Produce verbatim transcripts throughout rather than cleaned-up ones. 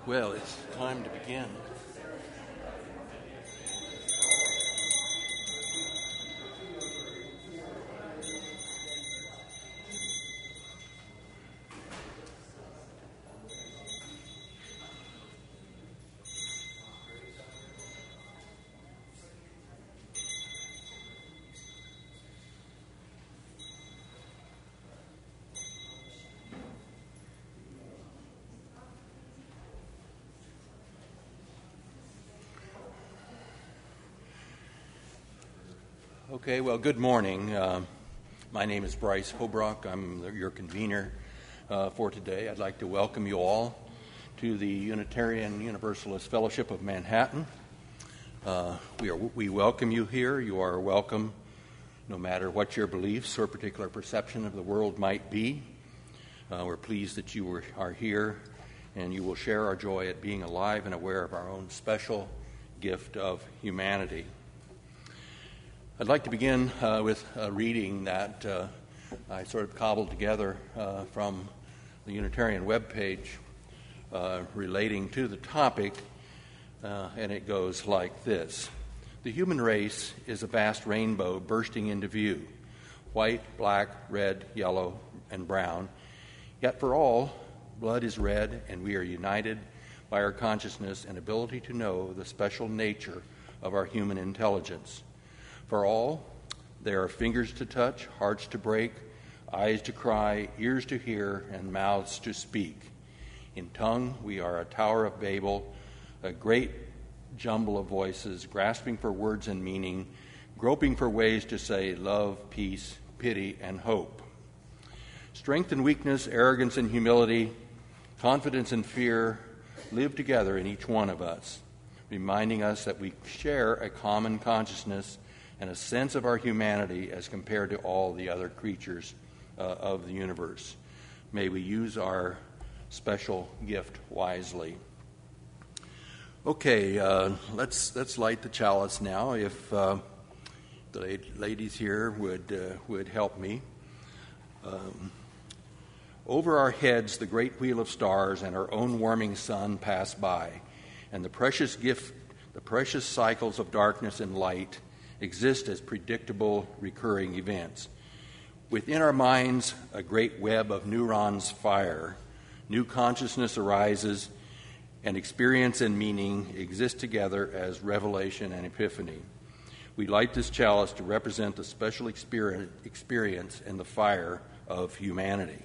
Well, it's time to begin. Okay, well, good morning. Uh, my name is Bryce Hobrock. I'm your convener uh, for today. I'd like to welcome you all to the Unitarian Universalist Fellowship of Manhattan. Uh, we, are, we welcome you here. You are welcome no matter what your beliefs or particular perception of the world might be. Uh, we're pleased that you are, are here, and you will share our joy at being alive and aware of our own special gift of humanity. I'd like to begin uh, with a reading that uh, I sort of cobbled together uh, from the Unitarian webpage uh, relating to the topic, uh, and it goes like this. The human race is a vast rainbow bursting into view, white, black, red, yellow, and brown. Yet for all, blood is red, and we are united by our consciousness and ability to know the special nature of our human intelligence. For all, there are fingers to touch, hearts to break, eyes to cry, ears to hear, and mouths to speak. In tongue, we are a Tower of Babel, a great jumble of voices, grasping for words and meaning, groping for ways to say love, peace, pity, and hope. Strength and weakness, arrogance and humility, confidence and fear live together in each one of us, reminding us that we share a common consciousness and a sense of our humanity as compared to all the other creatures uh, of the universe. May we use our special gift wisely. Okay, uh, let's let's light the chalice now. If uh, the ladies here would uh, would help me. Um, over our heads, the great wheel of stars and our own warming sun pass by, and the precious gift, the precious cycles of darkness and light exist as predictable, recurring events. Within our minds, a great web of neurons fire. New consciousness arises, and experience and meaning exist together as revelation and epiphany. We light this chalice to represent the special experience and the fire of humanity.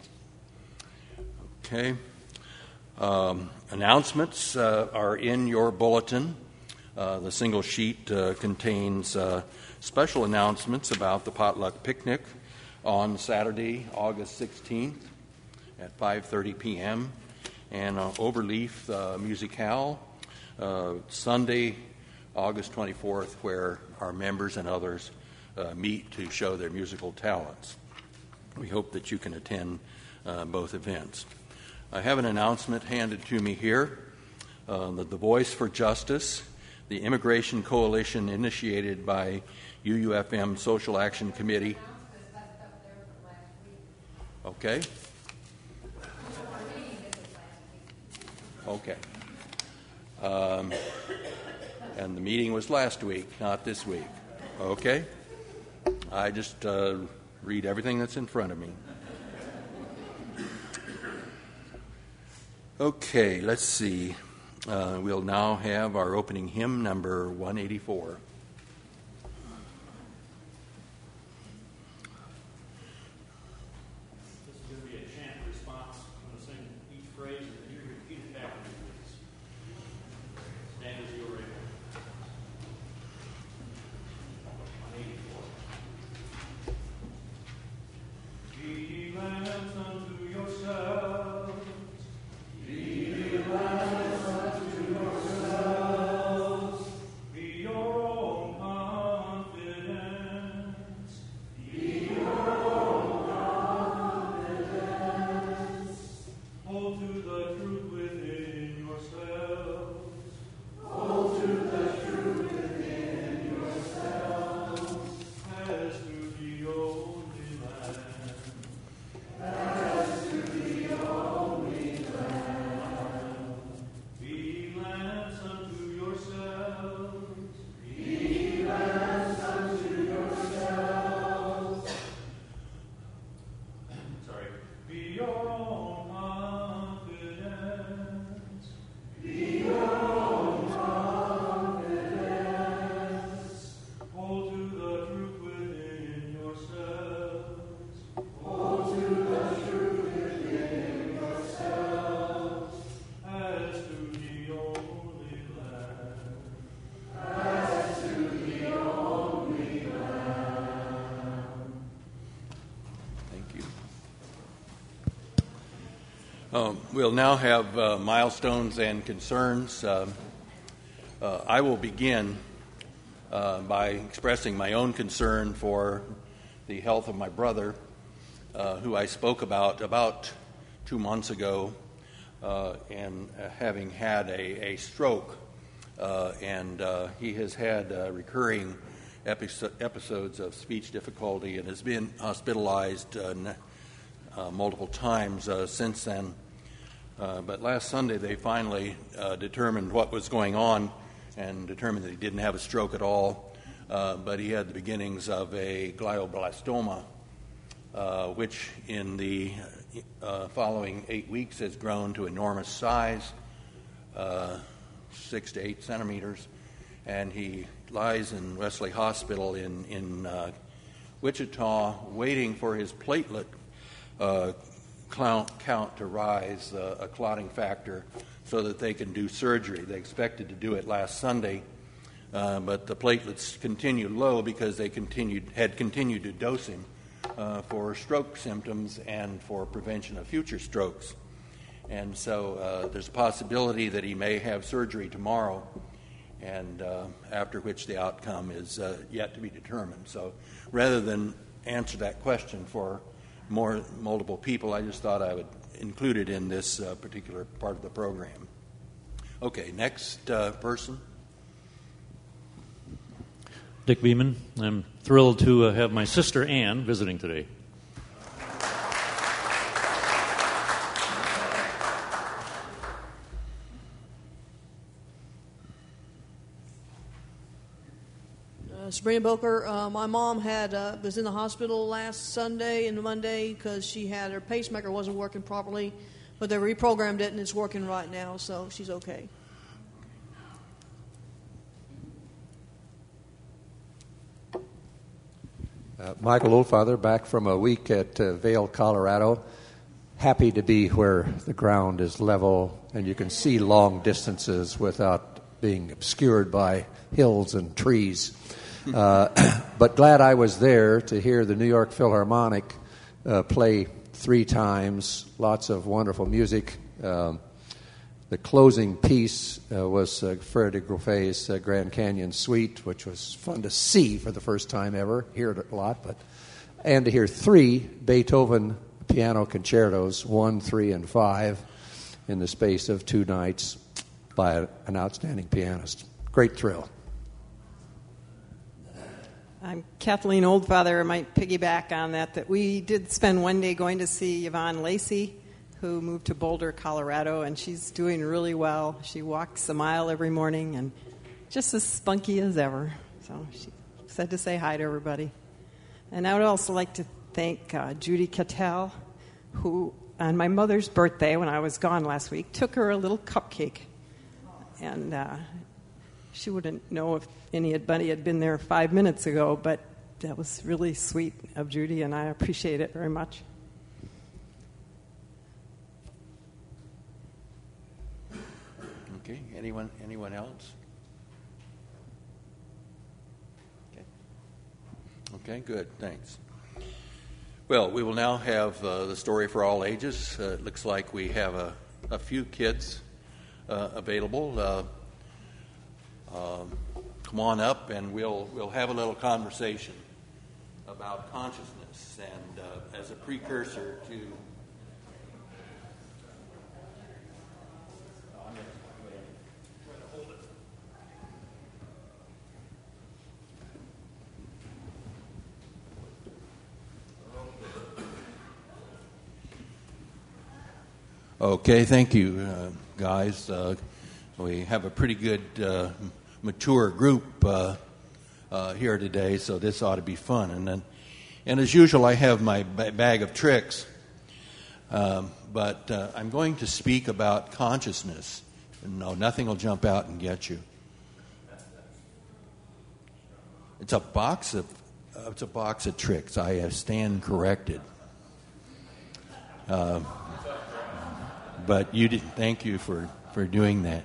Okay. Um, announcements uh, are in your bulletin. Uh, the single sheet uh, contains uh, special announcements about the potluck picnic on Saturday, August sixteenth at five thirty p.m. and uh, Overleaf uh, Musicale uh, Sunday, August twenty-fourth, where our members and others uh, meet to show their musical talents. We hope that you can attend uh, both events. I have an announcement handed to me here uh, that the Voice for Justice, the Immigration Coalition initiated by U U F M Social Action Committee. Okay. Okay. Um, and the meeting was last week, not this week. Okay. I just uh, read everything that's in front of me. Okay, let's see. Uh, we'll now have our opening hymn, number one eighty-four. This is going to be a chant response. I'm going to sing each phrase and then you repeat it back to me, please. Stand as you are able. one eighty-four. Be lambs unto yourselves. Be lambs unto yourselves. Be your own confidence. Be your own confidence. Hold to the truth within yourselves. Hold to the truth within yourselves. As to the only land. As to the only land. Be Um, we'll now have uh, milestones and concerns. Uh, uh, I will begin uh, by expressing my own concern for the health of my brother, uh, who I spoke about about two months ago, uh, and uh, having had a, a stroke. Uh, and uh, he has had uh, recurring epi- episodes of speech difficulty and has been hospitalized uh, n- uh, multiple times uh, since then. Uh, but last Sunday they finally uh, determined what was going on and determined that he didn't have a stroke at all, uh, but he had the beginnings of a glioblastoma, uh, which in the uh, following eight weeks has grown to enormous size, uh, six to eight centimeters, and he lies in Wesley Hospital in, in uh, Wichita waiting for his platelet uh Count, count to rise, uh, a clotting factor, so that they can do surgery. They expected to do it last Sunday, uh, but the platelets continued low because they continued had continued to dose him uh, for stroke symptoms and for prevention of future strokes. And so uh, there's a possibility that he may have surgery tomorrow, and uh, after which the outcome is uh, yet to be determined. So rather than answer that question for more multiple people, I just thought I would include it in this uh, particular part of the program. Okay, next uh, person. Dick Beeman. I'm thrilled to uh, have my sister Ann visiting today. Sabrina Boker. Uh, my mom had uh, was in the hospital last Sunday and Monday because she had her pacemaker wasn't working properly, but they reprogrammed it and it's working right now, so she's okay. Uh, Michael Oldfather, back from a week at uh, Vail, Colorado. Happy to be where the ground is level and you can see long distances without being obscured by hills and trees. Uh, but glad I was there to hear the New York Philharmonic uh, play three times, lots of wonderful music. Um, the closing piece uh, was uh, Frere de Groffet's uh, Grand Canyon Suite, which was fun to see for the first time ever, hear it a lot, but and to hear three Beethoven piano concertos, one, three, and five, in the space of two nights by an outstanding pianist. Great thrill. I'm Kathleen Oldfather. I might piggyback on that, that we did spend one day going to see Yvonne Lacey, who moved to Boulder, Colorado, and she's doing really well. She walks a mile every morning and just as spunky as ever. So she said to say hi to everybody. And I would also like to thank uh, Judy Cattell, who on my mother's birthday, when I was gone last week, took her a little cupcake. And uh, she wouldn't know if anybody had been there five minutes ago, but that was really sweet of Judy, and I appreciate it very much. Okay, anyone anyone else? Okay. Okay, good, thanks. Well, we will now have uh, the story for all ages. Uh, it looks like we have a, a few kids uh, available. Uh, um, come on up, and we'll we'll have a little conversation about consciousness, and uh, as a precursor to. Okay, thank you, uh, guys. Uh, we have a pretty good, uh, mature group uh, uh, here today, so this ought to be fun. And then, and as usual, I have my ba- bag of tricks, um, but uh, I'm going to speak about consciousness. No, nothing will jump out and get you. It's a box of uh, it's a box of tricks. I stand corrected. Uh, But you didn't. Thank you for, for doing that.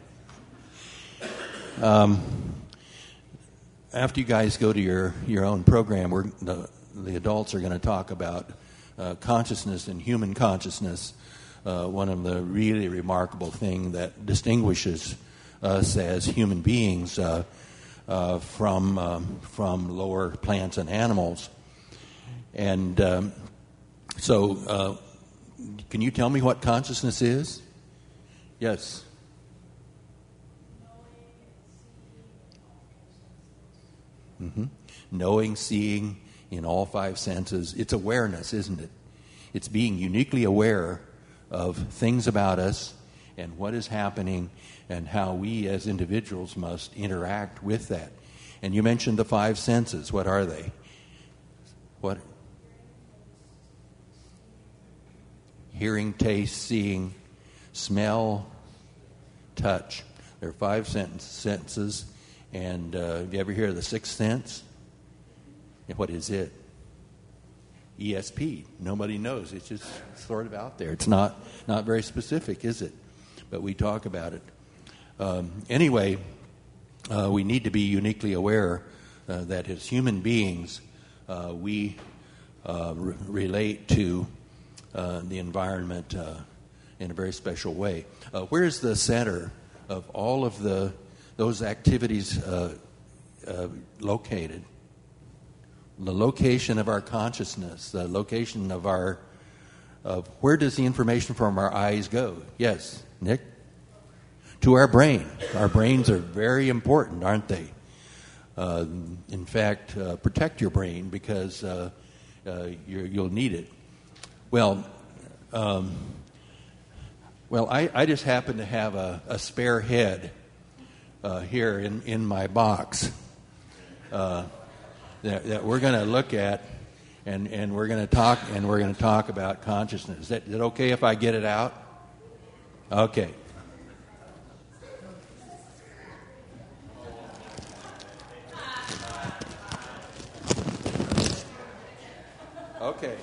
Um, after you guys go to your, your own program, we're, the the adults are going to talk about uh, consciousness and human consciousness uh, one of the really remarkable thing that distinguishes us as human beings uh, uh, from um, from lower plants and animals. And um, so, uh, can you tell me what consciousness is? Yes. Mm-hmm. Knowing, seeing in all five senses. It's awareness, isn't it? It's being uniquely aware of things about us and what is happening and how we as individuals must interact with that. And you mentioned the five senses. What are they? What? Hearing, taste, seeing, smell, touch. There are five senses. And uh, have you ever hear of the sixth sense? What is it? E S P. Nobody knows. It's just sort of out there. It's not, not very specific, is it? But we talk about it. Um, anyway, uh, we need to be uniquely aware uh, that as human beings, uh, we uh, re- relate to uh, the environment uh, in a very special way. Uh, where is the center of all of the those activities uh, uh, located? The location of our consciousness, the location of our, of where does the information from our eyes go? Yes, Nick? To our brain. Our brains are very important, aren't they? Uh, in fact, uh, protect your brain because uh, uh, you're, you'll need it. Well, um, well, I, I just happen to have a, a spare head uh, here in, in my box. Uh, That, that we're going to look at, and, and we're going to talk, and we're going to talk about consciousness. Is that, is it okay if I get it out? Okay. Okay.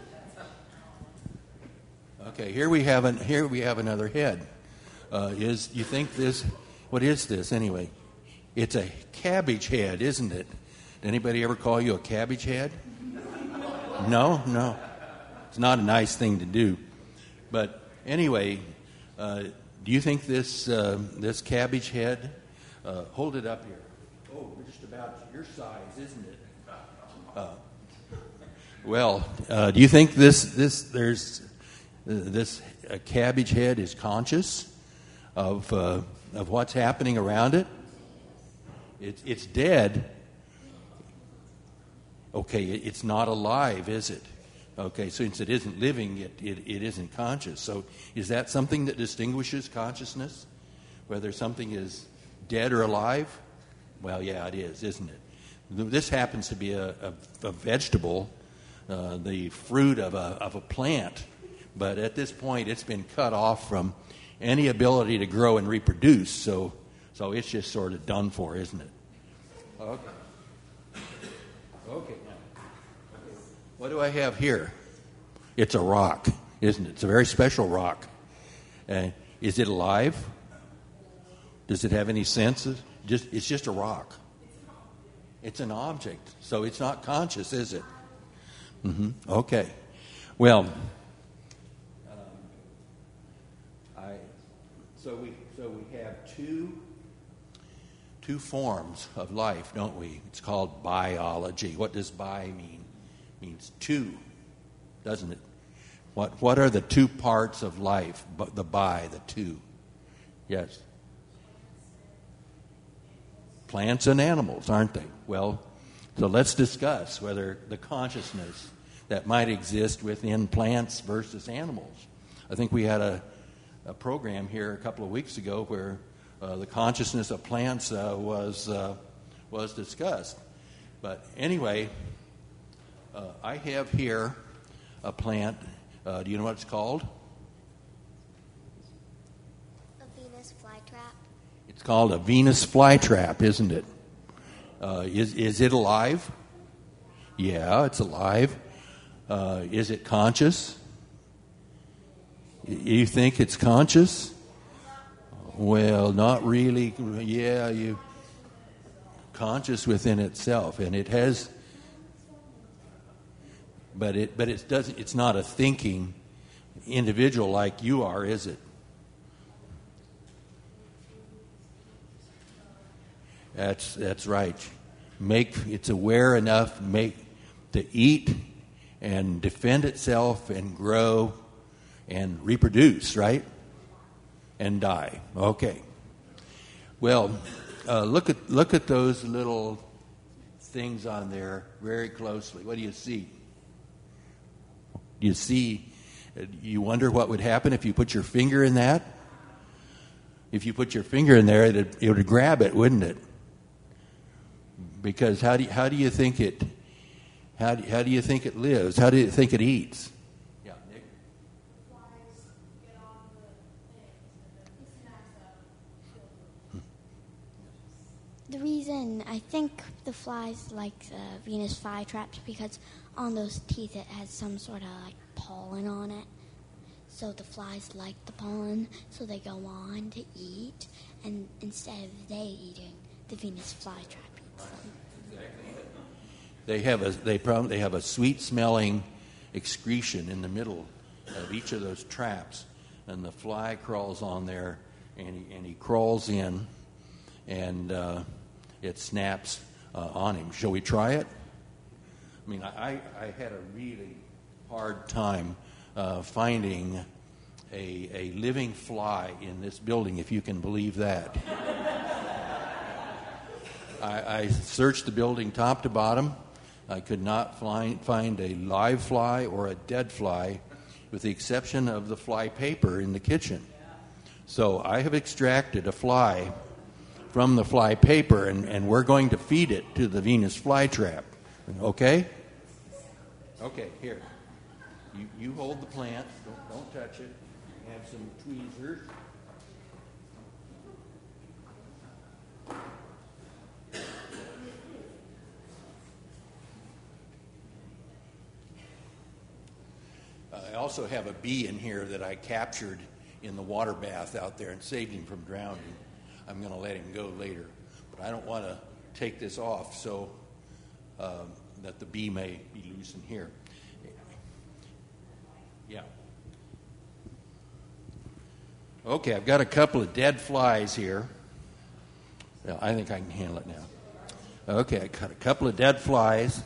Okay. Here we have an, here we have another head. Uh, is you think this? What is this anyway? It's a cabbage head, isn't it? Did anybody ever call you a cabbage head? No, no. It's not a nice thing to do. But anyway, uh, do you think this uh, this cabbage head? Uh, hold it up here. Oh, we're just about your size, isn't it? Uh, well, uh, do you think this this there's uh, this uh, cabbage head is conscious of uh, of what's happening around it? It's it's dead. Okay, it's not alive, is it? Okay, since it isn't living, it, it, it isn't conscious. So is that something that distinguishes consciousness? Whether something is dead or alive? Well, yeah, it is, isn't it? This happens to be a, a, a vegetable, uh, the fruit of a, of a plant. But at this point, it's been cut off from any ability to grow and reproduce. So, so it's just sort of done for, isn't it? Okay. Okay, now, what do I have here? It's a rock, isn't it? It's a very special rock. Uh, is it alive? Does it have any senses? Just, it's just a rock. It's an object, so it's not conscious, is it? Mm-hmm. Okay. Well, um, I so we so we have two. Two forms of life, don't we? It's called biology. What does bi mean? It means two, doesn't it? What What are the two parts of life? The bi, the two. Yes. Plants and animals, aren't they? Well, so let's discuss whether the consciousness that might exist within plants versus animals. I think we had a, a program here a couple of weeks ago where Uh, the consciousness of plants uh, was uh, was discussed. But anyway, uh, I have here a plant. Uh, do you know what it's called? A Venus flytrap. It's called a Venus flytrap, isn't it? Uh, is is it alive? Yeah, it's alive. Uh, is it conscious? You think it's conscious? Well, not really. Yeah, you conscious within itself, and it has, but it but it doesn't. It's not a thinking individual like you are, is it? That's that's right. Make it's aware enough make to eat and defend itself and grow and reproduce, right? And die. Okay. Well, uh, look at look at those little things on there very closely. What do you see? You see, you wonder what would happen if you put your finger in that? If you put your finger in there, it it would grab it, wouldn't it? Because how do you, how do you think it how do, how do you think it lives? How do you think it eats? Yeah, Nick. Flies get on the things and then snaps up. The reason I think the flies like the Venus flytraps because on those teeth it has some sort of like pollen on it. So the flies like the pollen, so they go on to eat, and instead of they eating, the Venus flytrap eats them. They have a they probably they have a sweet smelling excretion in the middle of each of those traps, and the fly crawls on there, and he, and he crawls in, and uh, it snaps uh, on him. Shall we try it? I mean, I, I had a really hard time uh, finding a a living fly in this building, if you can believe that. I, I searched the building top to bottom. I could not find, find a live fly or a dead fly, with the exception of the fly paper in the kitchen. So I have extracted a fly from the fly paper, and, and we're going to feed it to the Venus flytrap. Okay? Okay, here. You, you hold the plant. Don't, don't touch it. Have some tweezers. I also have a bee in here that I captured in the water bath out there and saved him from drowning. I'm going to let him go later. But I don't want to take this off so um, that the bee may be loose in here. Yeah. Okay, I've got a couple of dead flies here. Well, I think I can handle it now. Okay, I got a couple of dead flies.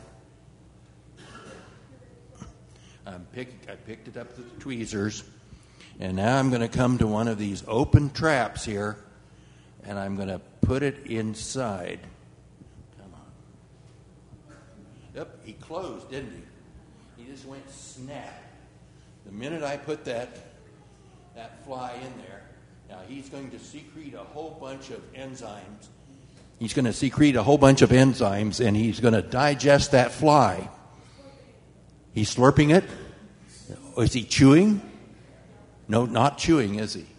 I'm pick, I picked it up with the tweezers, and now I'm going to come to one of these open traps here, and I'm going to put it inside. Come on. Yep, he closed, didn't he? He just went snap. The minute I put that that fly in there, now he's going to secrete a whole bunch of enzymes. He's going to secrete a whole bunch of enzymes, and he's going to digest that fly. He's slurping it? Is he chewing? No, not chewing, is he?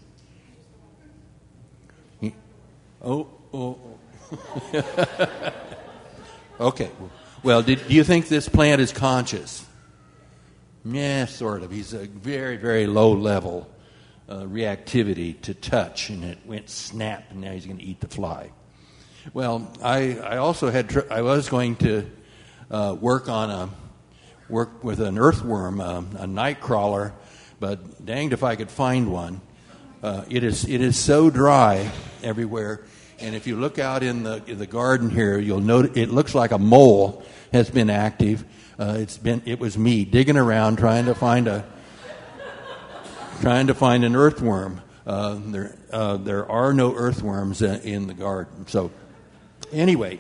he oh, oh, oh. Okay. Well, did, do you think this plant is conscious? Yeah, sort of. He's a very, very low level uh, reactivity to touch, and it went snap, and now he's going to eat the fly. Well, I, I also had, tr- I was going to uh, work on a, work with an earthworm, uh, a night crawler, but danged if I could find one. Uh, it is, it is so dry everywhere, and if you look out in the in the garden here, you'll note it looks like a mole has been active. Uh, it's been, it was me digging around trying to find a, trying to find an earthworm. Uh, there, uh, there are no earthworms in, in the garden. So, anyway,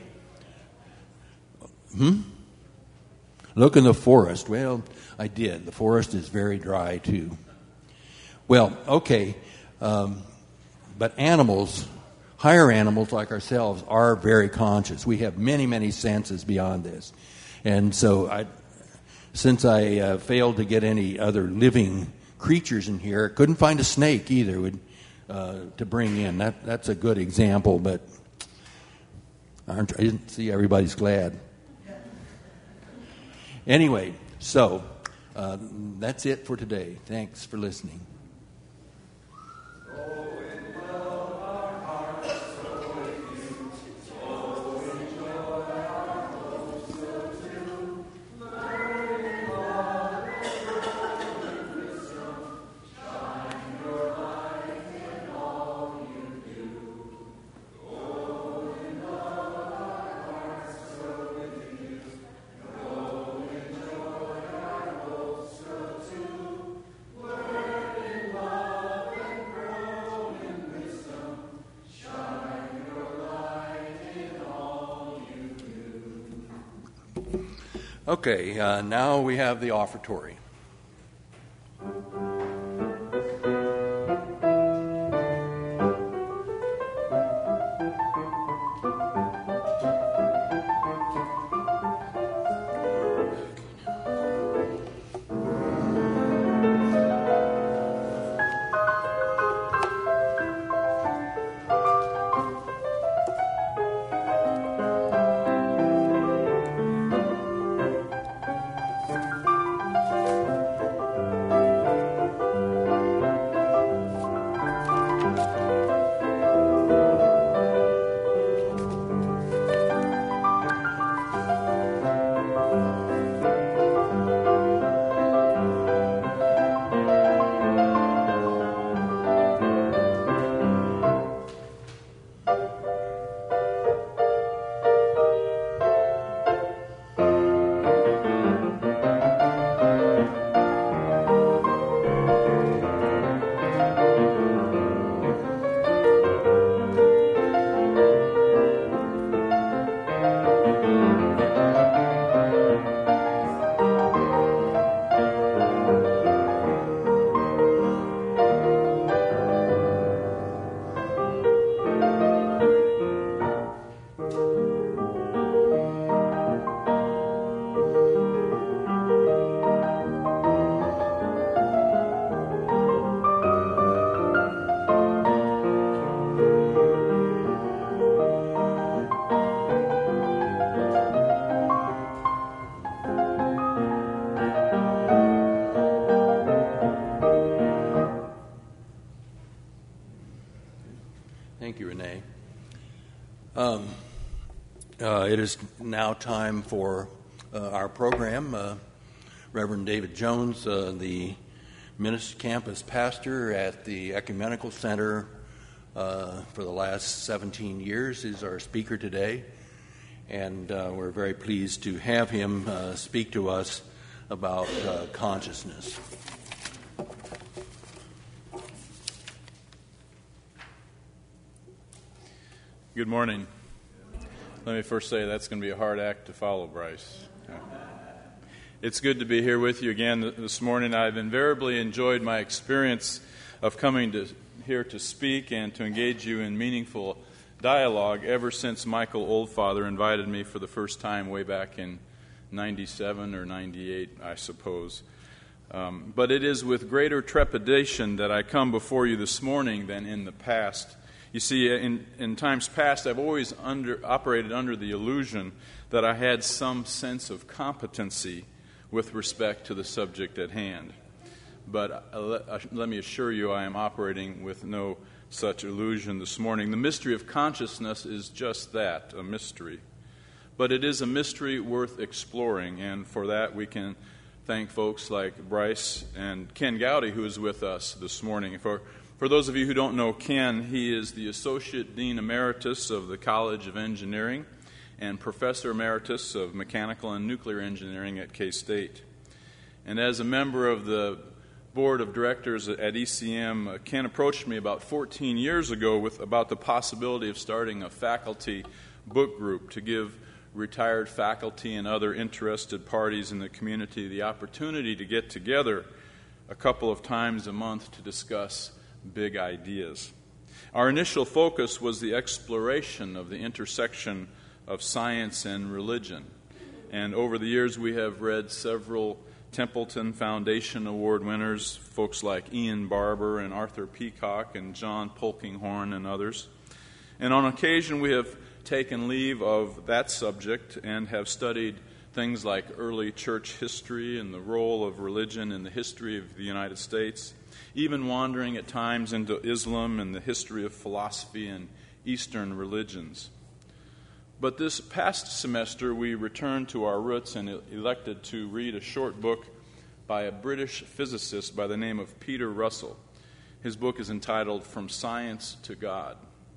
hmm. Look in the forest. Well, I did. The forest is very dry too. Well, okay, um, but animals, higher animals like ourselves, are very conscious. We have many, many senses beyond this. And so, I, since I uh, failed to get any other living creatures in here, couldn't find a snake either would, uh, to bring in. That that's a good example, but I didn't see everybody's glad. Anyway, so uh, that's it for today. Thanks for listening. Okay, uh, now we have the offertory. Thank you, Renee. Um, uh, it is now time for uh, our program. Uh, Reverend David Jones, uh, the minister, campus pastor at the Ecumenical Center uh, for the last seventeen years, is our speaker today. And uh, we're very pleased to have him uh, speak to us about uh, consciousness. Good morning. Let me first say that's going to be a hard act to follow, Bryce. It's good to be here with you again this morning. I've invariably enjoyed my experience of coming to here to speak and to engage you in meaningful dialogue ever since Michael Oldfather invited me for the first time way back in ninety-seven or ninety-eight, I suppose. Um, but it is with greater trepidation that I come before you this morning than in the past. You see, in, in times past, I've always under, operated under the illusion that I had some sense of competency with respect to the subject at hand. But uh, let, uh, let me assure you, I am operating with no such illusion this morning. The mystery of consciousness is just that, a mystery. But it is a mystery worth exploring, and for that we can thank folks like Bryce and Ken Gowdy, who is with us this morning. For For those of you who don't know Ken, he is the Associate Dean Emeritus of the College of Engineering and Professor Emeritus of Mechanical and Nuclear Engineering at K-State. And as a member of the Board of Directors at E C M, Ken approached me about fourteen years ago with about the possibility of starting a faculty book group to give retired faculty and other interested parties in the community the opportunity to get together a couple of times a month to discuss big ideas. Our initial focus was the exploration of the intersection of science and religion. And over the years, we have read several Templeton Foundation Award winners, folks like Ian Barber and Arthur Peacock and John Polkinghorne and others. And on occasion, we have taken leave of that subject and have studied things like early church history and the role of religion in the history of the United States, even wandering at times into Islam and the history of philosophy and Eastern religions. But this past semester, we returned to our roots and elected to read a short book by a British physicist by the name of Peter Russell. His book is entitled From Science to God.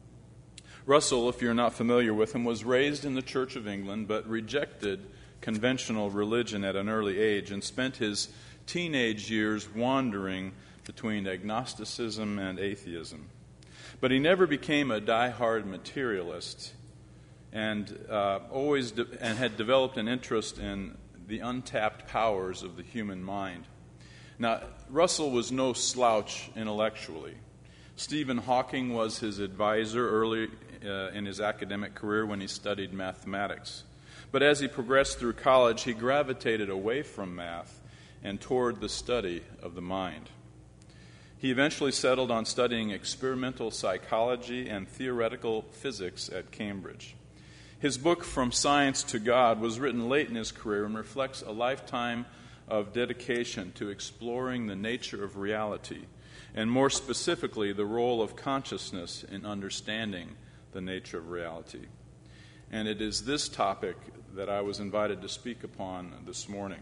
Russell, if you're not familiar with him, was raised in the Church of England but rejected conventional religion at an early age and spent his teenage years wandering between agnosticism and atheism. But he never became a die-hard materialist and uh, always de- and had developed an interest in the untapped powers of the human mind. Now, Russell was no slouch intellectually. Stephen Hawking was his advisor early uh, in his academic career when he studied mathematics. But as he progressed through college, he gravitated away from math and toward the study of the mind. He eventually settled on studying experimental psychology and theoretical physics at Cambridge. His book, From Science to God, was written late in his career and reflects a lifetime of dedication to exploring the nature of reality, and more specifically, the role of consciousness in understanding the nature of reality. And it is this topic that I was invited to speak upon this morning.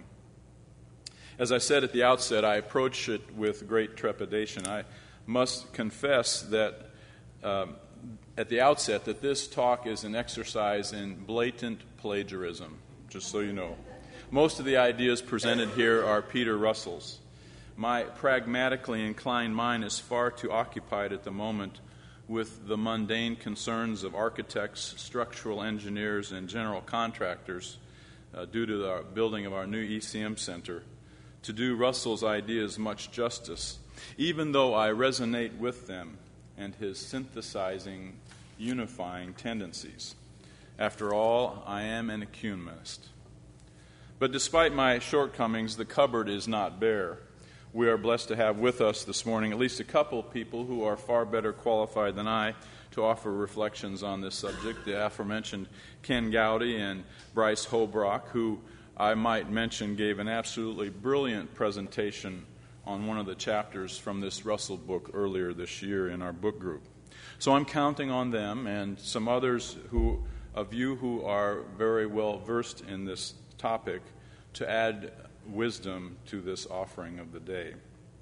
As I said at the outset, I approach it with great trepidation. I must confess that um, at the outset that this talk is an exercise in blatant plagiarism, just so you know. Most of the ideas presented here are Peter Russell's. My pragmatically inclined mind is far too occupied at the moment with the mundane concerns of architects, structural engineers, and general contractors uh, due to the building of our new E C M Center to do Russell's ideas much justice, even though I resonate with them and his synthesizing, unifying tendencies. After all, I am an ecumenist. But despite my shortcomings, the cupboard is not bare. We are blessed to have with us this morning at least a couple of people who are far better qualified than I to offer reflections on this subject, the aforementioned Ken Gowdy and Bryce Hobrock, who I might mention gave an absolutely brilliant presentation on one of the chapters from this Russell book earlier this year in our book group. So I'm counting on them and some others who of you who are very well versed in this topic to add wisdom to this offering of the day.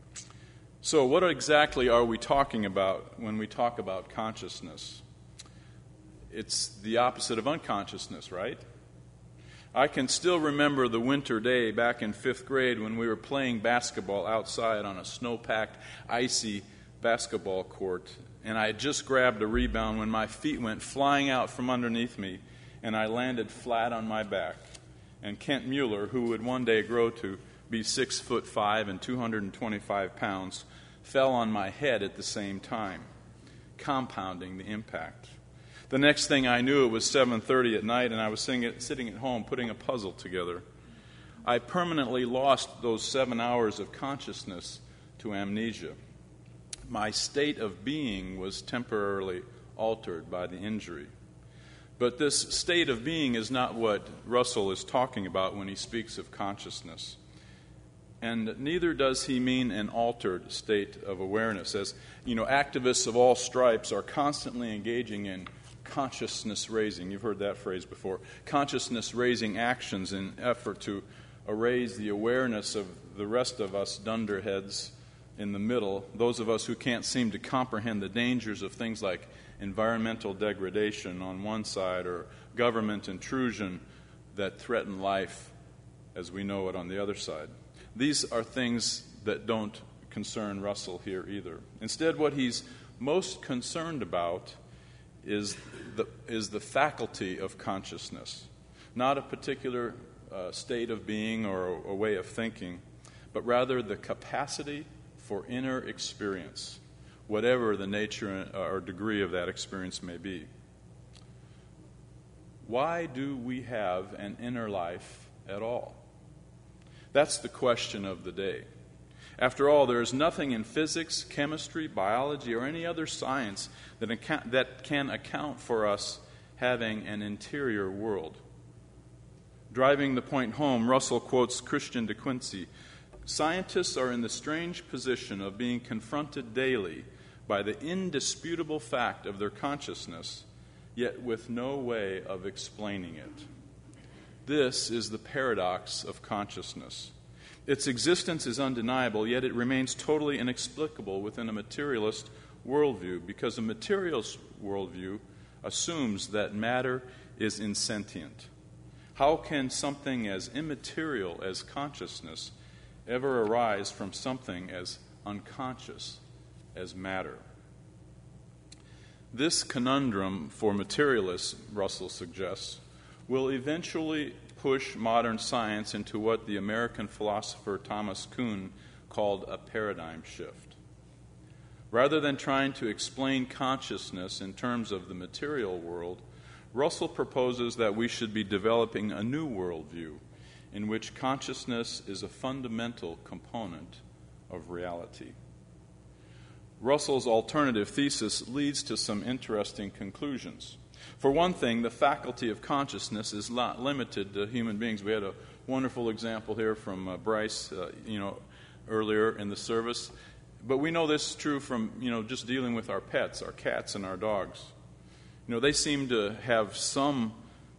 So what exactly are we talking about when we talk about consciousness? It's the opposite of unconsciousness, right? I can still remember the winter day back in fifth grade when we were playing basketball outside on a snow-packed, icy basketball court, and I had just grabbed a rebound when my feet went flying out from underneath me, and I landed flat on my back. And Kent Mueller, who would one day grow to be six foot five and two hundred twenty-five pounds, fell on my head at the same time, compounding the impact. The next thing I knew, it was seven thirty at night, and I was sitting at home putting a puzzle together. I permanently lost those seven hours of consciousness to amnesia. My state of being was temporarily altered by the injury. But this state of being is not what Russell is talking about when he speaks of consciousness. And neither does he mean an altered state of awareness. As you know, activists of all stripes are constantly engaging in consciousness-raising. You've heard that phrase before. Consciousness-raising actions in effort to raise the awareness of the rest of us dunderheads in the middle, those of us who can't seem to comprehend the dangers of things like environmental degradation on one side or government intrusion that threaten life as we know it on the other side. These are things that don't concern Russell here either. Instead, what he's most concerned about is the, is the faculty of consciousness, not a particular uh, state of being or a, a way of thinking, but rather the capacity for inner experience, whatever the nature or degree of that experience may be. Why do we have an inner life at all? That's the question of the day. After all, there is nothing in physics, chemistry, biology, or any other science that, account, that can account for us having an interior world. Driving the point home, Russell quotes Christian de Quincy, "Scientists are in the strange position of being confronted daily by the indisputable fact of their consciousness, yet with no way of explaining it." This is the paradox of consciousness. Its existence is undeniable, yet it remains totally inexplicable within a materialist worldview, because a materialist worldview assumes that matter is insentient. How can something as immaterial as consciousness ever arise from something as unconscious as matter? This conundrum for materialists, Russell suggests, will eventually push modern science into what the American philosopher Thomas Kuhn called a paradigm shift. Rather than trying to explain consciousness in terms of the material world, Russell proposes that we should be developing a new worldview in which consciousness is a fundamental component of reality. Russell's alternative thesis leads to some interesting conclusions. For one thing, the faculty of consciousness is not limited to human beings. We had a wonderful example here from uh, Bryce, uh, you know, earlier in the service. But we know this is true from, you know, just dealing with our pets, our cats and our dogs. You know, they seem to have some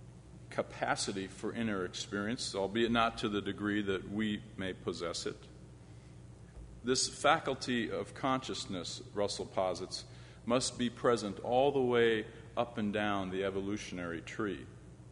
capacity for inner experience, albeit not to the degree that we may possess it. This faculty of consciousness, Russell posits, must be present all the way up and down the evolutionary tree.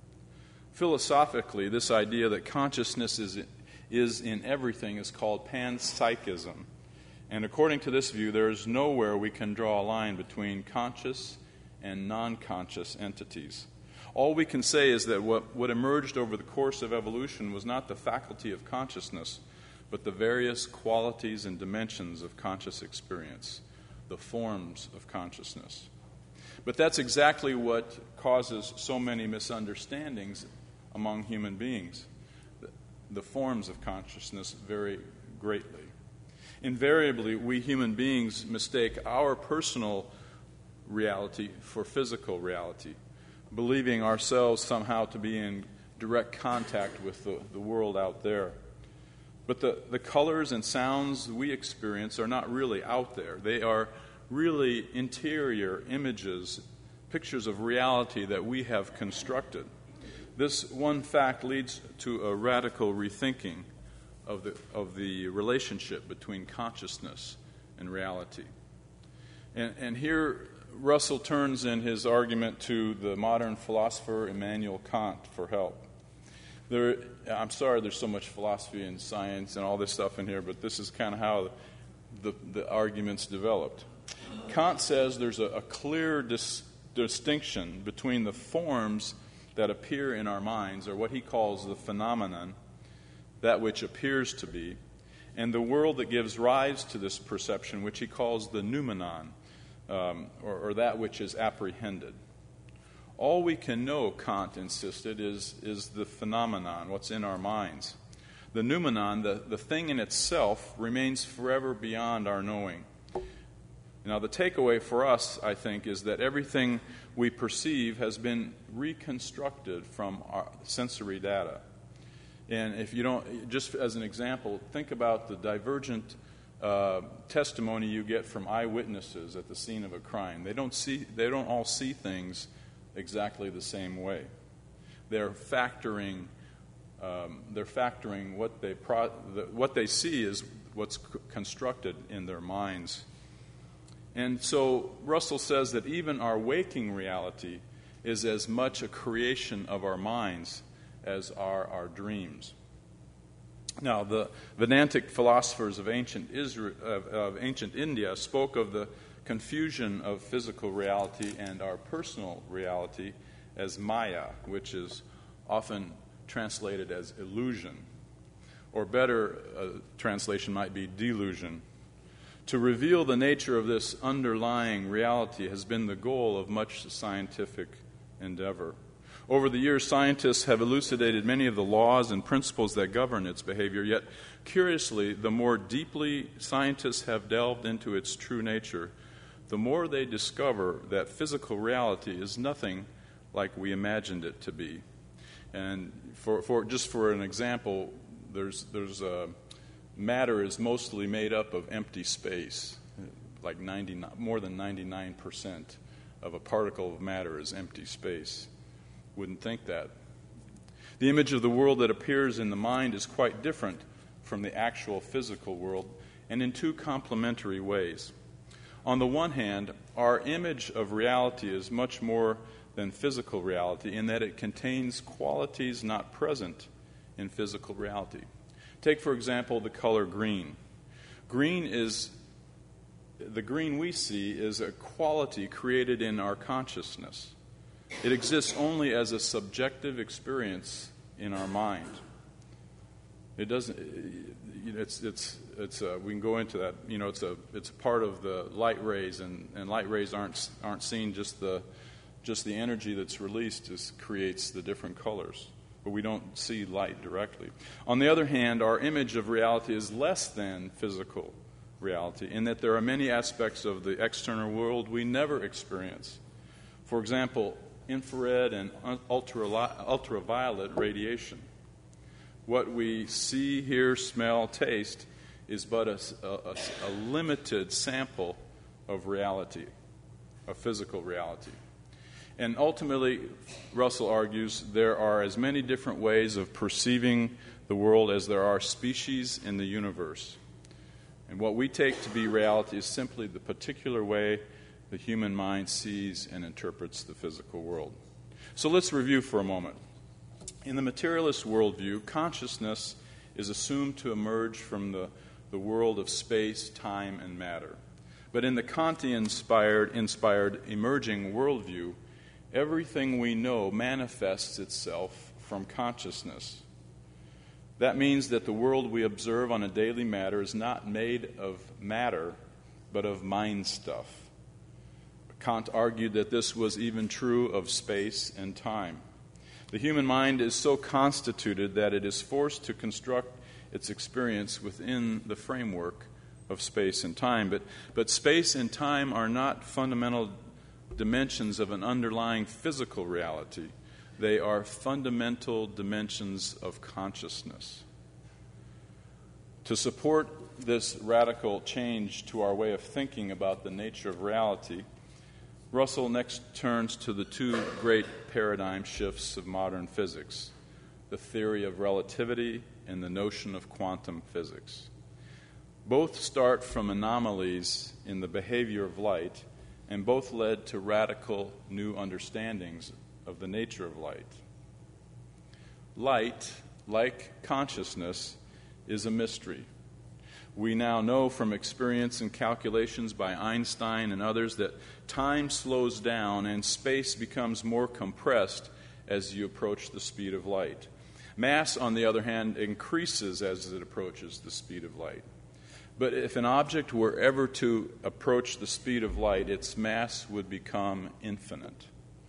Philosophically, this idea that consciousness is, is in everything is called panpsychism. And according to this view, there is nowhere we can draw a line between conscious and non-conscious entities. All we can say is that what, what emerged over the course of evolution was not the faculty of consciousness, but the various qualities and dimensions of conscious experience, the forms of consciousness. But that's exactly what causes so many misunderstandings among human beings. The, the forms of consciousness vary greatly. Invariably, we human beings mistake our personal reality for physical reality, believing ourselves somehow to be in direct contact with the, the world out there. But the, the colors and sounds we experience are not really out there. They are really interior images, pictures of reality that we have constructed. This one fact leads to a radical rethinking of the, of the relationship between consciousness and reality. And, and here Russell turns in his argument to the modern philosopher Immanuel Kant for help. There, I'm sorry there's so much philosophy and science and all this stuff in here, but this is kind of how the, the arguments developed. Kant says there's a, a clear dis, distinction between the forms that appear in our minds, or what he calls the phenomenon, that which appears to be, and the world that gives rise to this perception, which he calls the noumenon, um, or, or that which is apprehended. All we can know, Kant insisted, is, is the phenomenon, what's in our minds. The noumenon, the, the thing in itself, remains forever beyond our knowing. Now, the takeaway for us, I think, is that everything we perceive has been reconstructed from our sensory data. And if you don't, just as an example, think about the divergent uh, testimony you get from eyewitnesses at the scene of a crime. They don't see, they don't all see things exactly the same way. They're factoring, um, they're factoring what they pro- the, what they see is what's c- constructed in their minds. And so Russell says that even our waking reality is as much a creation of our minds as are our dreams. Now, the Vedantic philosophers of ancient Israel, of, of ancient India spoke of the confusion of physical reality and our personal reality as Maya, which is often translated as illusion, or better uh, translation might be delusion. To reveal the nature of this underlying reality has been the goal of much scientific endeavor. Over the years, scientists have elucidated many of the laws and principles that govern its behavior, yet, curiously, the more deeply scientists have delved into its true nature, the more they discover that physical reality is nothing like we imagined it to be. And for, for just for an example, there's there's a matter is mostly made up of empty space. Like ninety, more than ninety-nine percent of a particle of matter is empty space. Wouldn't think that. The image of the world that appears in the mind is quite different from the actual physical world, and in two complementary ways. On the one hand, our image of reality is much more than physical reality in that it contains qualities not present in physical reality. Take, for example, the color green. Green is, the green we see is a quality created in our consciousness. It exists only as a subjective experience in our mind. It doesn't. It's it's it's. Uh, we can go into that. You know, it's a it's a part of the light rays, and, and light rays aren't aren't seen. Just the just the energy that's released is creates the different colors, but we don't see light directly. On the other hand, our image of reality is less than physical reality, in that there are many aspects of the external world we never experience. For example, infrared and ultra, ultraviolet radiation. What we see, hear, smell, taste is but a, a, a limited sample of reality, of physical reality. And ultimately, Russell argues, there are as many different ways of perceiving the world as there are species in the universe. And what we take to be reality is simply the particular way the human mind sees and interprets the physical world. So let's review for a moment. In the materialist worldview, consciousness is assumed to emerge from the, the world of space, time, and matter. But in the Kantian-inspired inspired emerging worldview, everything we know manifests itself from consciousness. That means that the world we observe on a daily matter is not made of matter, but of mind stuff. Kant argued that this was even true of space and time. The human mind is so constituted that it is forced to construct its experience within the framework of space and time. But, but space and time are not fundamental dimensions of an underlying physical reality. They are fundamental dimensions of consciousness. To support this radical change to our way of thinking about the nature of reality, Russell next turns to the two great paradigm shifts of modern physics, the theory of relativity and the notion of quantum physics. Both start from anomalies in the behavior of light, and both led to radical new understandings of the nature of light. Light, like consciousness, is a mystery. We now know from experience and calculations by Einstein and others that time slows down and space becomes more compressed as you approach the speed of light. Mass, on the other hand, increases as it approaches the speed of light. But if an object were ever to approach the speed of light, its mass would become infinite.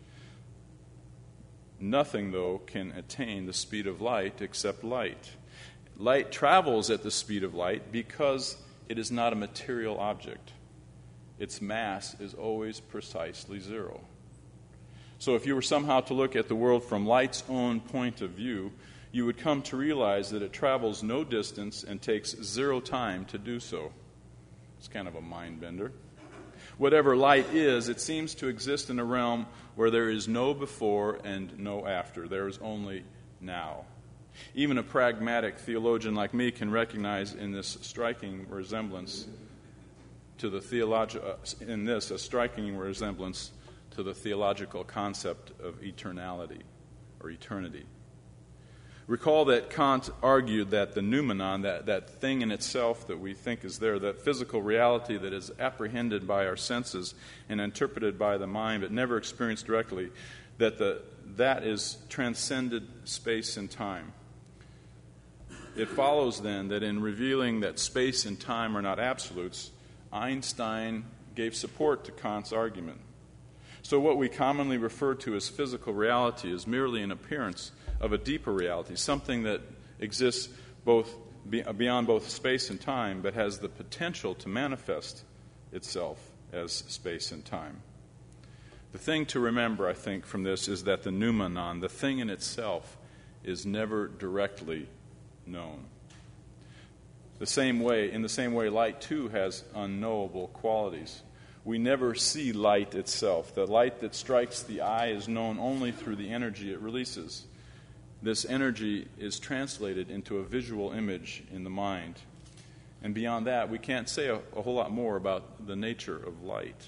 Nothing, though, can attain the speed of light except light. Light travels at the speed of light because it is not a material object. Its mass is always precisely zero. So if you were somehow to look at the world from light's own point of view, you would come to realize that it travels no distance and takes zero time to do so. It's kind of a mind bender. Whatever light is, it seems to exist in a realm where there is no before and no after. There is only now. Even a pragmatic theologian like me can recognize in this striking resemblance to the theological in this a striking resemblance to the theological concept of eternality or eternity. Recall that Kant argued that the noumenon, that, that thing in itself that we think is there, that physical reality that is apprehended by our senses and interpreted by the mind but never experienced directly, that the, that is transcended space and time. It follows then that in revealing that space and time are not absolutes, Einstein gave support to Kant's argument. So what we commonly refer to as physical reality is merely an appearance of a deeper reality, something that exists both beyond both space and time, but has the potential to manifest itself as space and time. The thing to remember, I think, from this is that the noumenon, the thing in itself, is never directly known. The same way, in the same way, light too has unknowable qualities. We never see light itself. The light that strikes the eye is known only through the energy it releases. This energy is translated into a visual image in the mind. And beyond that, we can't say a, a whole lot more about the nature of light.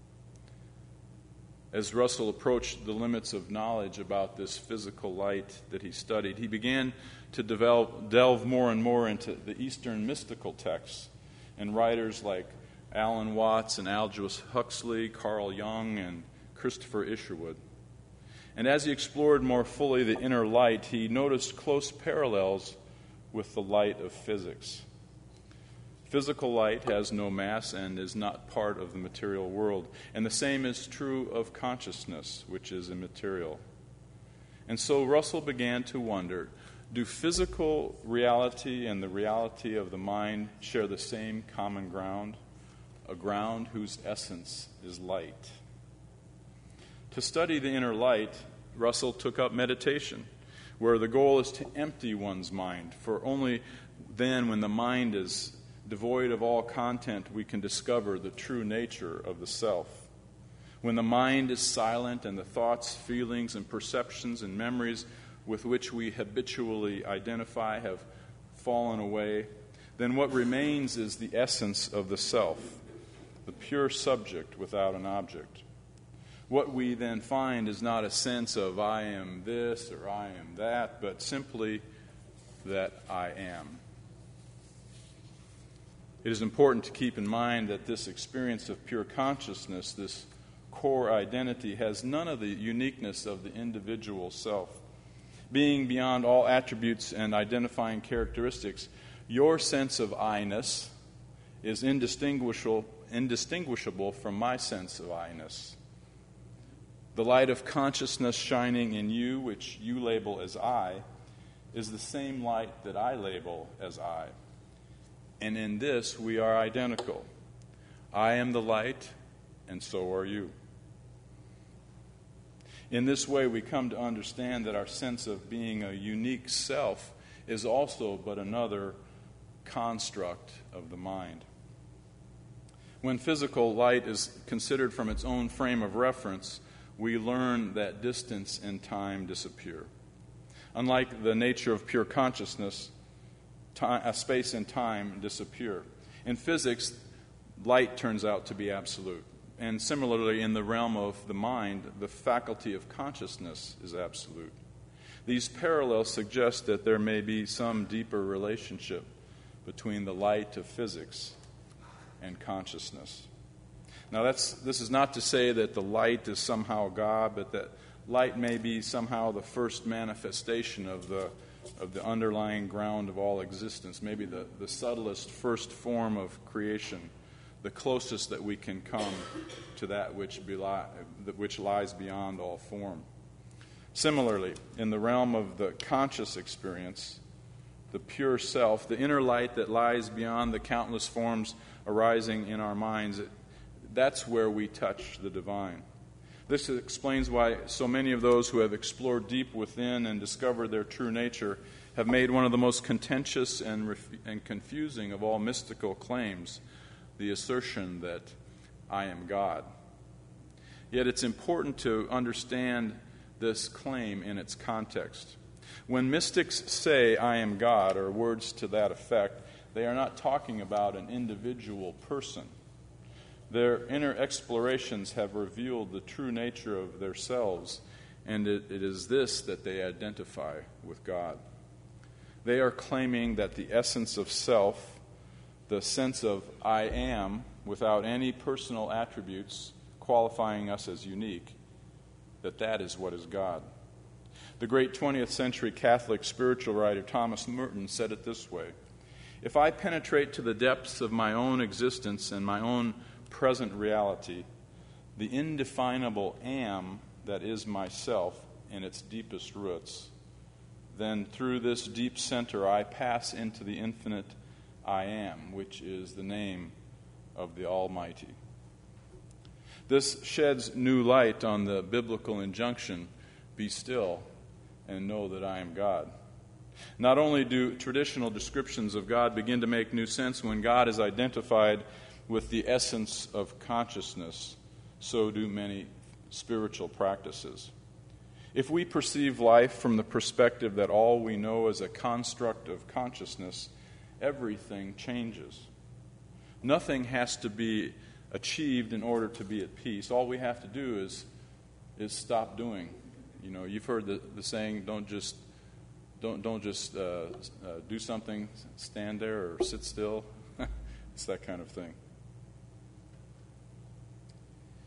As Russell approached the limits of knowledge about this physical light that he studied, he began to develop, delve more and more into the Eastern mystical texts and writers like Alan Watts and Aldous Huxley, Carl Jung, and Christopher Isherwood. And as he explored more fully the inner light, he noticed close parallels with the light of physics. Physical light has no mass and is not part of the material world. And the same is true of consciousness, which is immaterial. And so Russell began to wonder, do physical reality and the reality of the mind share the same common ground, a ground whose essence is light? To study the inner light, Russell took up meditation, where the goal is to empty one's mind, for only then, when the mind is devoid of all content, we can discover the true nature of the self. When the mind is silent and the thoughts, feelings, and perceptions and memories with which we habitually identify have fallen away, then what remains is the essence of the self, the pure subject without an object. What we then find is not a sense of I am this or I am that, but simply that I am. It is important to keep in mind that this experience of pure consciousness, this core identity, has none of the uniqueness of the individual self. Being beyond all attributes and identifying characteristics, your sense of I-ness is indistinguishable, indistinguishable from my sense of I-ness. The light of consciousness shining in you, which you label as I, is the same light that I label as I. And in this, we are identical. I am the light, and so are you. In this way, we come to understand that our sense of being a unique self is also but another construct of the mind. When physical light is considered from its own frame of reference, we learn that distance and time disappear. Unlike the nature of pure consciousness, time, uh, space and time disappear. In physics, light turns out to be absolute. And similarly, in the realm of the mind, the faculty of consciousness is absolute. These parallels suggest that there may be some deeper relationship between the light of physics and consciousness. Now, that's, this is not to say that the light is somehow God, but that light may be somehow the first manifestation of the of the underlying ground of all existence, maybe the, the subtlest first form of creation, the closest that we can come to that which, beli- which lies beyond all form. Similarly, in the realm of the conscious experience, the pure self, the inner light that lies beyond the countless forms arising in our minds, it, that's where we touch the divine. This explains why so many of those who have explored deep within and discovered their true nature have made one of the most contentious and, ref- and confusing of all mystical claims, the assertion that I am God. Yet it's important to understand this claim in its context. When mystics say I am God, or words to that effect, they are not talking about an individual person. Their inner explorations have revealed the true nature of themselves, and it, it is this that they identify with God. They are claiming that the essence of self, the sense of I am, without any personal attributes qualifying us as unique, that that is what is God. The great twentieth century Catholic spiritual writer Thomas Merton said it this way: if I penetrate to the depths of my own existence and my own present reality, the indefinable am that is myself in its deepest roots, then through this deep center I pass into the infinite I am, which is the name of the Almighty. This sheds new light on the biblical injunction, be still and know that I am God. Not only do traditional descriptions of God begin to make new sense when God is identified with the essence of consciousness, so do many spiritual practices. If we perceive life from the perspective that all we know is a construct of consciousness, everything changes. Nothing has to be achieved in order to be at peace. All we have to do is is stop doing. You know, you've heard the, the saying, don't just don't don't just uh, uh, do something, stand there or sit still. It's that kind of thing.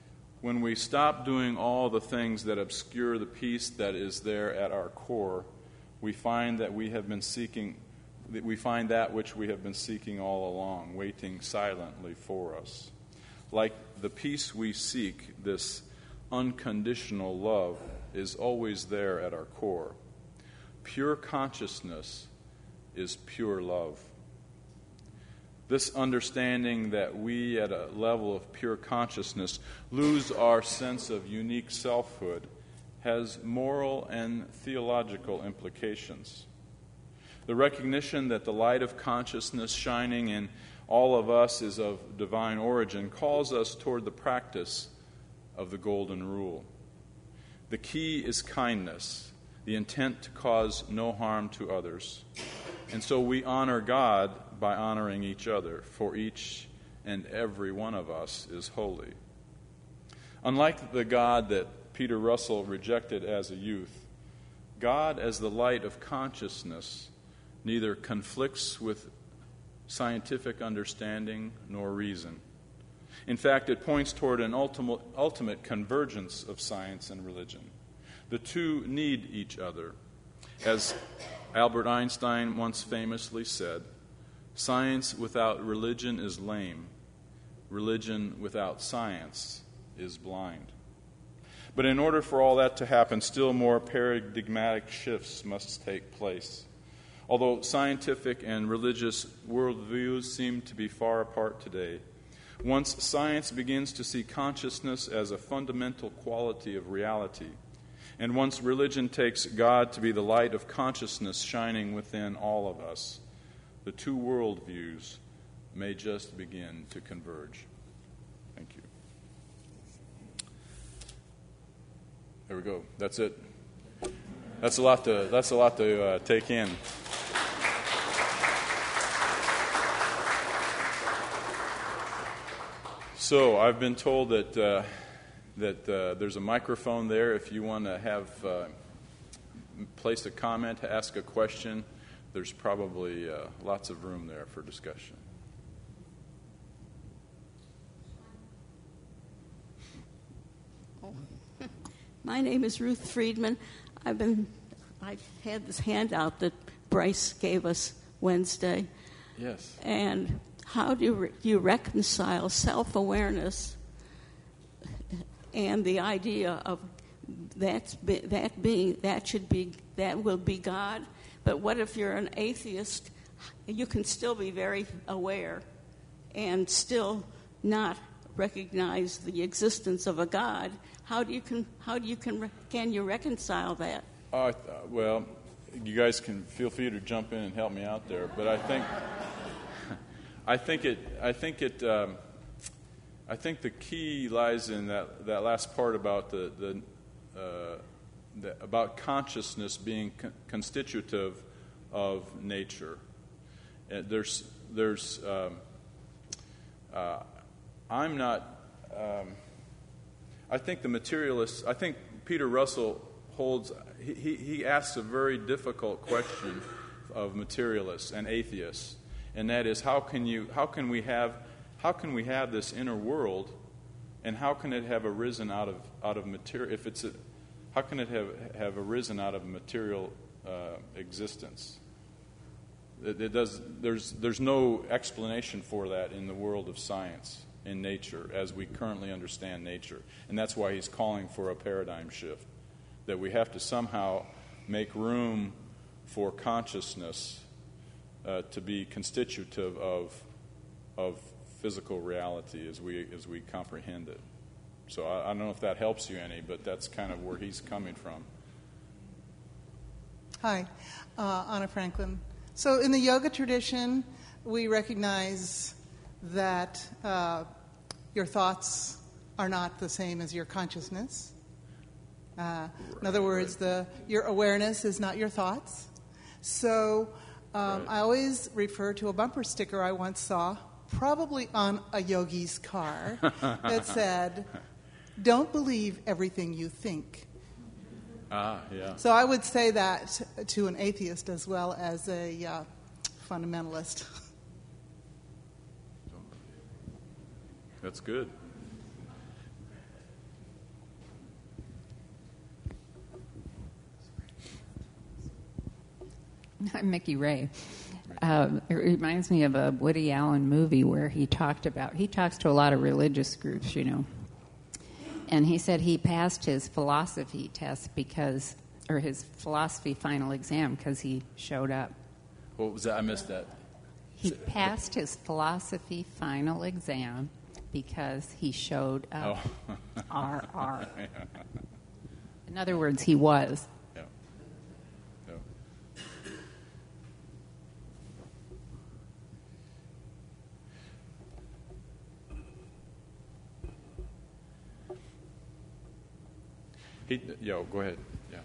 when we stop doing all the things that obscure the peace that is there at our core, we find that we have been seeking, that we find that which we have been seeking all along, waiting silently for us. Like the peace we seek, this unconditional love is always there at our core. Pure consciousness is pure love. This understanding that we, at a level of pure consciousness, lose our sense of unique selfhood has moral and theological implications. The recognition that the light of consciousness shining in all of us is of divine origin calls us toward the practice of the Golden Rule. The key is kindness, the intent to cause no harm to others. And so we honor God by honoring each other, for each and every one of us is holy. Unlike the God that Peter Russell rejected as a youth, God as the light of consciousness neither conflicts with scientific understanding nor reason. In fact, it points toward an ultimate, ultimate convergence of science and religion. The two need each other. As Albert Einstein once famously said, "Science without religion is lame. Religion without science is blind." But in order for all that to happen, still more paradigmatic shifts must take place. Although scientific and religious worldviews seem to be far apart today, once science begins to see consciousness as a fundamental quality of reality, and once religion takes God to be the light of consciousness shining within all of us, the two worldviews may just begin to converge. Thank you. There we go. That's it. That's a lot to, that's a lot to uh, take in. So I've been told that uh, that uh, there's a microphone there if you want to have uh, place a comment, ask a question. There's probably uh, lots of room there for discussion. My name is Ruth Friedman. I've been I've had this handout that Bryce gave us Wednesday. Yes. And how do you, re- you reconcile self-awareness and the idea of that's be, that being that should be that will be God? But what if you're an atheist? You can still be very aware and still not recognize the existence of a God. How do you can how do you can can you reconcile that? Uh, well, you guys can feel free to jump in and help me out there. But I think I think it I think it um, I think the key lies in that, that last part about the the, uh, the about consciousness being con- constitutive of nature. And there's there's um, uh, I'm not. Um, I think the materialists. I think Peter Russell holds. He, he he asks a very difficult question of materialists and atheists, and that is how can you how can we have how can we have this inner world, and how can it have arisen out of out of material? If it's a, how can it have have arisen out of material uh, existence? It, it does. There's there's no explanation for that in the world of science, in nature, as we currently understand nature, and that's why he's calling for a paradigm shift. That we have to somehow make room for consciousness uh, to be constitutive of of physical reality as we as we comprehend it. So I, I don't know if that helps you any, but that's kind of where he's coming from. Hi, uh, Anna Franklin. So in the yoga tradition, we recognize that uh, your thoughts are not the same as your consciousness. Uh, right, in other words, right. the your awareness is not your thoughts. So um, right. I always refer to a bumper sticker I once saw, probably on a yogi's car, that said, "Don't believe everything you think." Ah, yeah. So I would say that to an atheist as well as a uh, fundamentalist. That's good. I'm Mickey Ray. Uh, it reminds me of a Woody Allen movie where he talked about, he talks to a lot of religious groups, you know. And he said he passed his philosophy test because, or his philosophy final exam because he showed up. What was that? I missed that. He passed his philosophy final exam because he showed up. Oh. R R. In other words, he was. Yeah. Yeah. He, yo, go ahead. Yeah.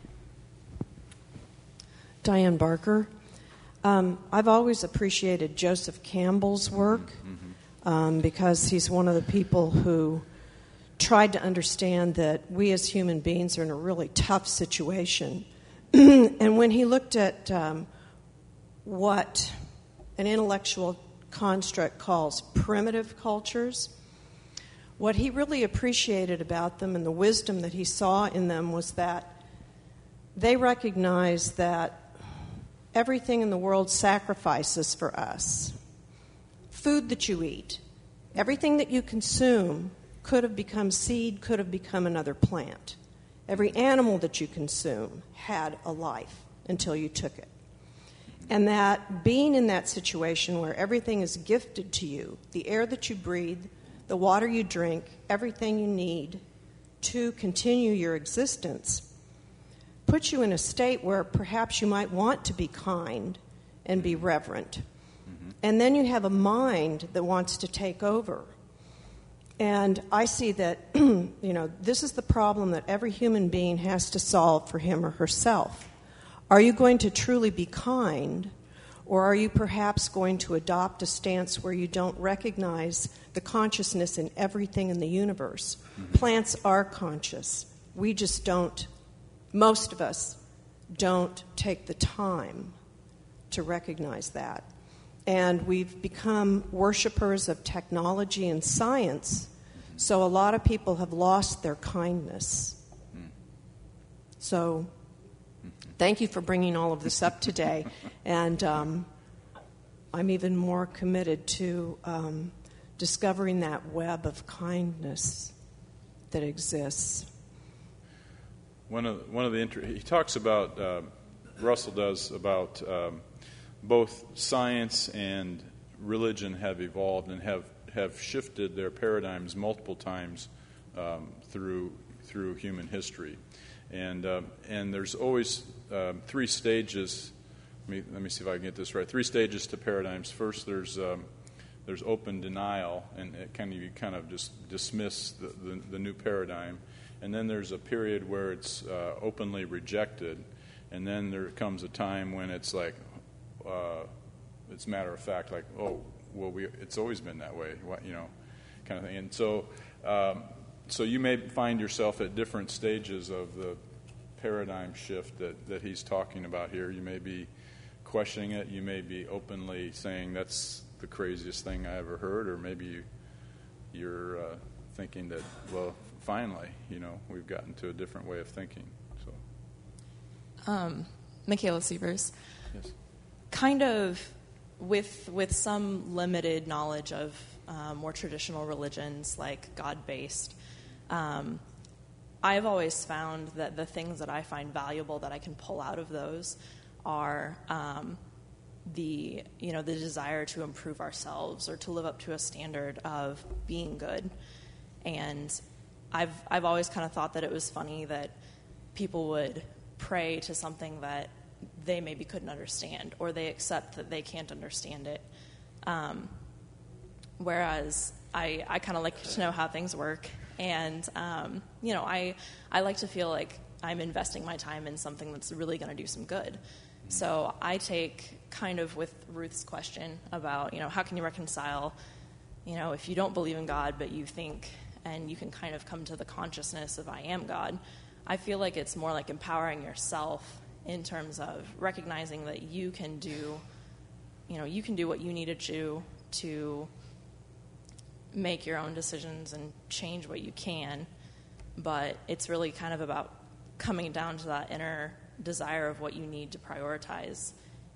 Diane Barker. Um, I've always appreciated Joseph Campbell's work Mm-hmm. um, because he's one of the people who tried to understand that we as human beings are in a really tough situation. And when he looked at um, what an intellectual construct calls primitive cultures, what he really appreciated about them and the wisdom that he saw in them was that they recognized that everything in the world sacrifices for us. Food that you eat, everything that you consume could have become seed, could have become another plant. Every animal that you consume had a life until you took it. And that being in that situation where everything is gifted to you, the air that you breathe, the water you drink, everything you need to continue your existence, puts you in a state where perhaps you might want to be kind and be reverent. Mm-hmm. And then you have a mind that wants to take over. And I see that, you know, this is the problem that every human being has to solve for him or herself. Are you going to truly be kind, or are you perhaps going to adopt a stance where you don't recognize the consciousness in everything in the universe? Mm-hmm. Plants are conscious. We just don't, most of us don't take the time to recognize that. And we've become worshipers of technology and science, so a lot of people have lost their kindness. So thank you for bringing all of this up today. And um, I'm even more committed to um, discovering that web of kindness that exists. One of one of the inter- he talks about uh, Russell does about um, both science and religion have evolved and have, have shifted their paradigms multiple times um, through through human history, and um, and there's always um, three stages. Let me let me see if I can get this right. Three stages to paradigms. First, there's um, there's open denial, and it kind of you kind of just dismiss the, the, the new paradigm, and then there's a period where it's uh, openly rejected, and then there comes a time when it's like. Uh, it's matter of fact, like, oh, well, we it's always been that way, what, you know, kind of thing. And so, um, so you may find yourself at different stages of the paradigm shift that, that he's talking about here. You may be questioning it. You may be openly saying that's the craziest thing I ever heard, or maybe you, you're uh, thinking that, well, finally, you know, we've gotten to a different way of thinking. So, um, Michaela Sievers. Yes. Kind of with with some limited knowledge of um, more traditional religions like God-based, um, I've always found that the things that I find valuable that I can pull out of those are um, the you know the desire to improve ourselves or to live up to a standard of being good. And I've I've always kind of thought that it was funny that people would pray to something that they maybe couldn't understand, or they accept that they can't understand it. Um, whereas I, I kind of like to know how things work. And, um, you know, I, I like to feel like I'm investing my time in something that's really going to do some good. So I take kind of with Ruth's question about, you know, how can you reconcile, you know, if you don't believe in God, but you think, and you can kind of come to the consciousness of I am God. I feel like it's more like empowering yourself in terms of recognizing that you can do, you know, you can do what you need to do to make your own decisions and change what you can, but it's really kind of about coming down to that inner desire of what you need to prioritize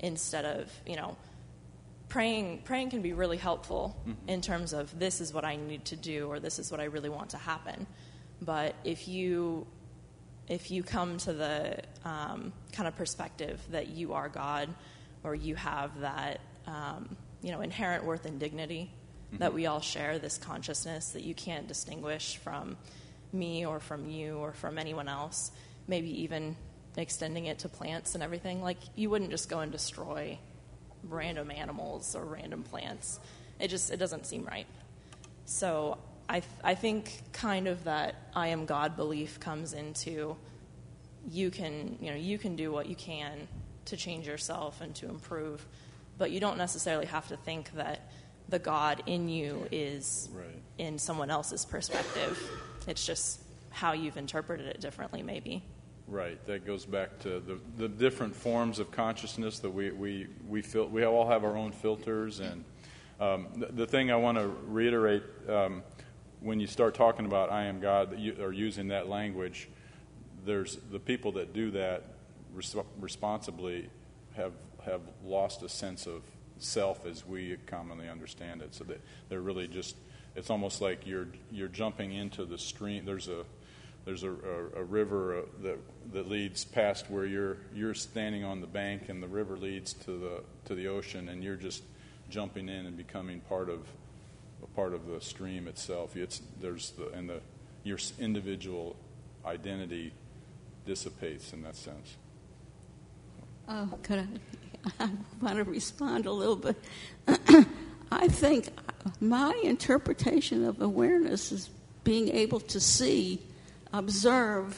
instead of, you know, praying. Praying can be really helpful mm-hmm. in terms of this is what I need to do or this is what I really want to happen. But if you if you come to the um, kind of perspective that you are God, or you have that um, you know inherent worth and dignity mm-hmm. that we all share, this consciousness that you can't distinguish from me or from you or from anyone else, maybe even extending it to plants and everything. Like, you wouldn't just go and destroy random animals or random plants. It just it doesn't seem right. So I th- I think kind of that I am God belief comes into you can you know you can do what you can to change yourself and to improve, but you don't necessarily have to think that the God in you is right. in someone else's perspective. It's just how you've interpreted it differently, maybe. Right. That goes back to the, the different forms of consciousness that we we we fil- we all have our own filters, and um, the, the thing I want to reiterate um, when you start talking about I am God, that you are using that language. There's the people that do that res- responsibly have have lost a sense of self as we commonly understand it. So that they're really just it's almost like you're you're jumping into the stream. There's a There's a, a, a river uh, that that leads past where you're you're standing on the bank, and the river leads to the to the ocean, and you're just jumping in and becoming part of a part of the stream itself. It's there's the and the your individual identity dissipates in that sense. Oh, could I? I want to respond a little bit. I think my interpretation of awareness is being able to see, observe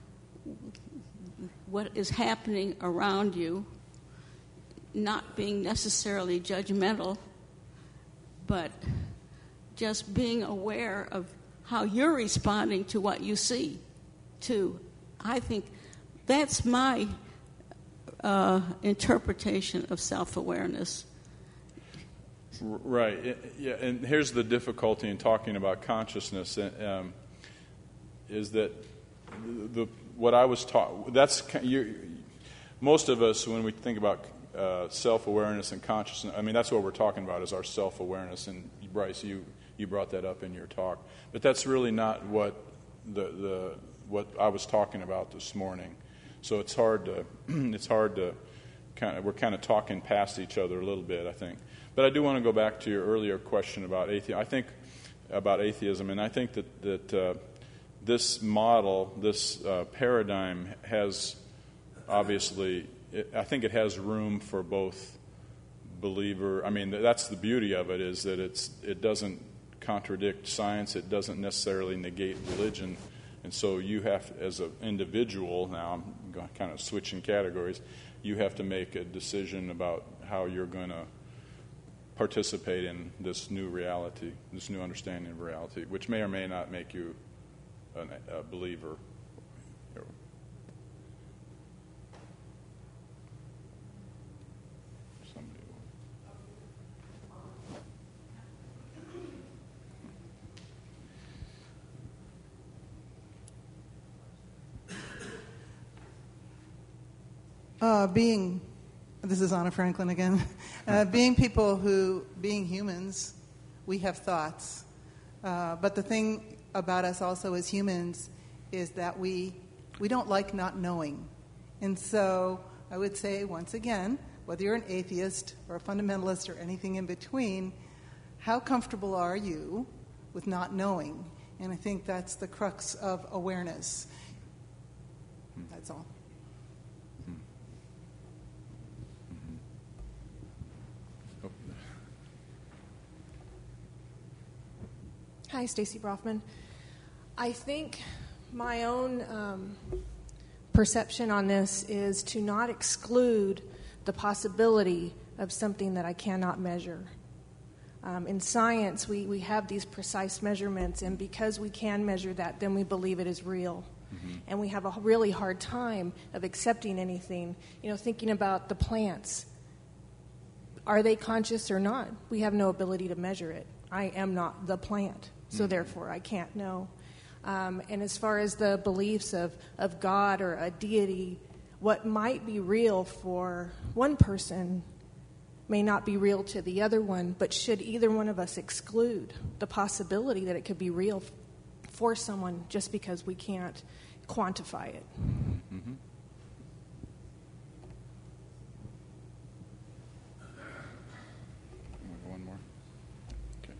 what is happening around you, not being necessarily judgmental, but just being aware of how you're responding to what you see, too. I think that's my uh, interpretation of self-awareness. Right. It, yeah, and here's the difficulty in talking about consciousness. Um, is that the, the what I was taught, that's, you, most of us, when we think about uh, self-awareness and consciousness, I mean, that's what we're talking about is our self-awareness, and Bryce, you, you brought that up in your talk. But that's really not what the, the what I was talking about this morning. So it's hard to, it's hard to kind of, we're kind of talking past each other a little bit, I think. But I do want to go back to your earlier question about atheism. I think about atheism, and I think that, that uh, this model, this uh, paradigm has obviously, it, I think it has room for both believer. I mean, that's the beauty of it, is that it's it doesn't contradict science. It doesn't necessarily negate religion. And so you have, as an individual, now I'm going, kind of switching categories, you have to make a decision about how you're going to participate in this new reality, this new understanding of reality, which may or may not make you an, a believer. Somebody. Uh, being, this is Anna Franklin again, uh, being people who, being humans, we have thoughts. Uh, but the thing about us also as humans is that we we don't like not knowing. And so I would say, once again, whether you're an atheist or a fundamentalist or anything in between, how comfortable are you with not knowing? And I think that's the crux of awareness. That's all. Hi, Stacy Brofman. I think my own um, perception on this is to not exclude the possibility of something that I cannot measure. Um, in science, we, we have these precise measurements, and because we can measure that, then we believe it is real. Mm-hmm. And we have a really hard time of accepting anything. You know, thinking about the plants. Are they conscious or not? We have no ability to measure it. I am not the plant. So therefore, I can't know. Um, and as far as the beliefs of, of God or a deity, what might be real for one person may not be real to the other one, but should either one of us exclude the possibility that it could be real for someone just because we can't quantify it? Mm-hmm. One more. Okay.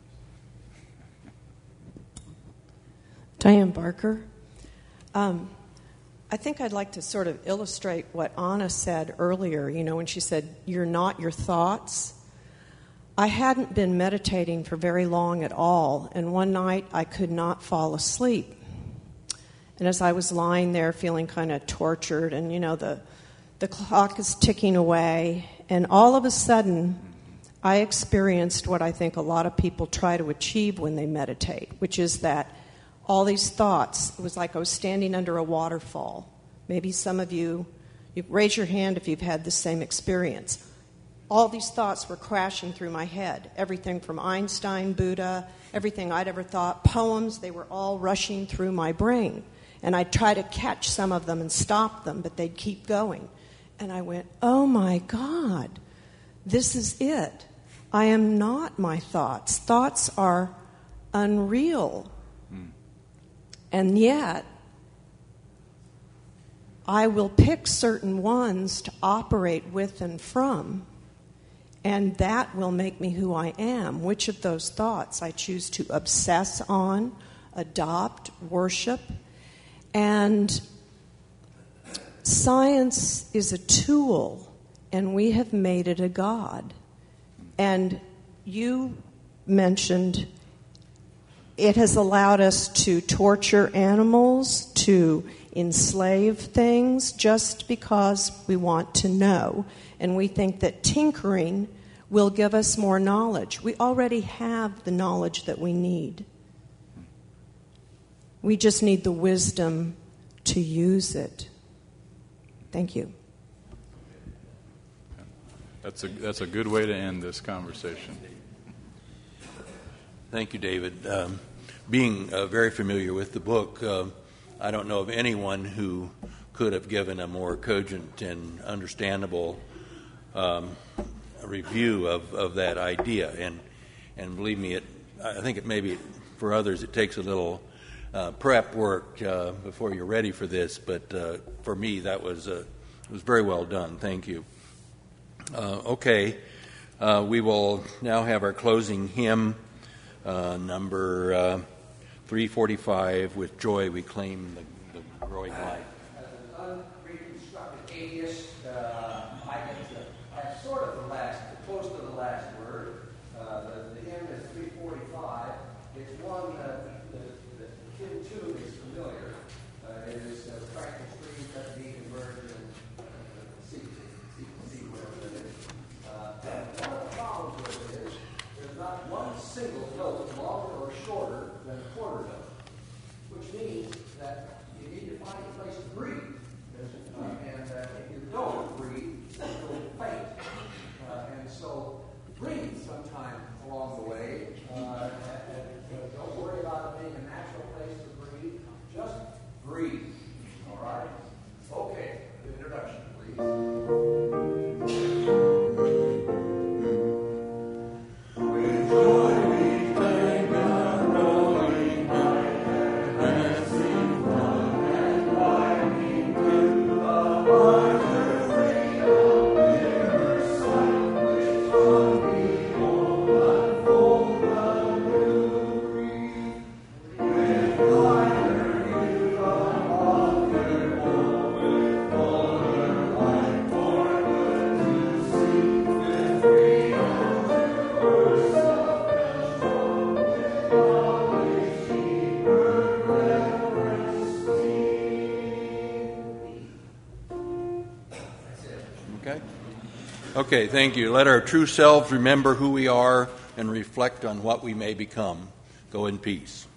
Diane Barker. Um, I think I'd like to sort of illustrate what Anna said earlier, you know, when she said, "You're not your thoughts." I hadn't been meditating for very long at all, and one night I could not fall asleep. And as I was lying there feeling kind of tortured, and, you know, the, the clock is ticking away, and all of a sudden I experienced what I think a lot of people try to achieve when they meditate, which is that all these thoughts, it was like I was standing under a waterfall. Maybe some of you, you raise your hand if you've had the same experience. All these thoughts were crashing through my head. Everything from Einstein, Buddha, everything I'd ever thought, poems, they were all rushing through my brain. And I'd try to catch some of them and stop them, but they'd keep going. And I went, oh my God, this is it. I am not my thoughts. Thoughts are unreal. And yet, I will pick certain ones to operate with and from, and that will make me who I am. Which of those thoughts I choose to obsess on, adopt, worship. And science is a tool, and we have made it a god. And you mentioned it has allowed us to torture animals, to enslave things, just because we want to know. And we think that tinkering will give us more knowledge. We already have the knowledge that we need. We just need the wisdom to use it. Thank you. That's a, that's a good way to end this conversation. Thank you, David. Um, being uh, very familiar with the book, uh, I don't know of anyone who could have given a more cogent and understandable um, review of, of that idea. And and believe me, it I think it maybe for others it takes a little uh, prep work uh, before you're ready for this. But uh, for me, that was uh, it was very well done. Thank you. Uh, okay, uh, we will now have our closing hymn. Uh, number uh, three forty-five, With Joy We Claim the, the Growing Light. As an unreconstructed atheist, uh, I get to have sort of the last, close to the last word. Uh, the, the hymn is three forty-five. It's one that the, the hymn tune is familiar. Uh, it is uh, Franklin Street, that being converted in C, C, C, whatever it is. Uh, and one of the problems with it is there's not one single note longer or shorter than a quarter note, which means that you need to find a place to breathe. Uh, and uh, if you don't breathe, you'll faint. Uh, and so breathe sometime along the way. Uh, and, and don't worry about it being a natural place to breathe. Just breathe. All right? Okay, the introduction, please. Okay, thank you. Let our true selves remember who we are and reflect on what we may become. Go in peace.